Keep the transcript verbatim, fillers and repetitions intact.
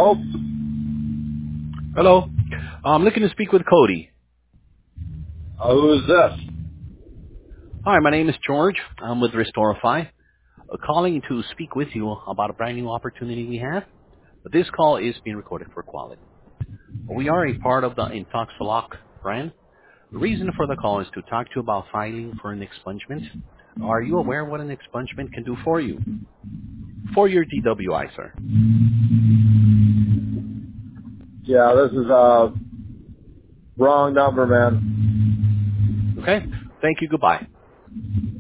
Hello? Hello. I'm looking to speak with Cody. Uh, who is this? Hi, my name is George. I'm with Restorify, uh, calling to speak with you about a brand new opportunity we have. But this call is being recorded for quality. We are a part of the Intoxilock brand. The reason for the call is to talk to you about filing for an expungement. Are you aware what an expungement can do for you? For your D W I, sir. Yeah, this is uh wrong number, man. Okay? Thank you. Goodbye.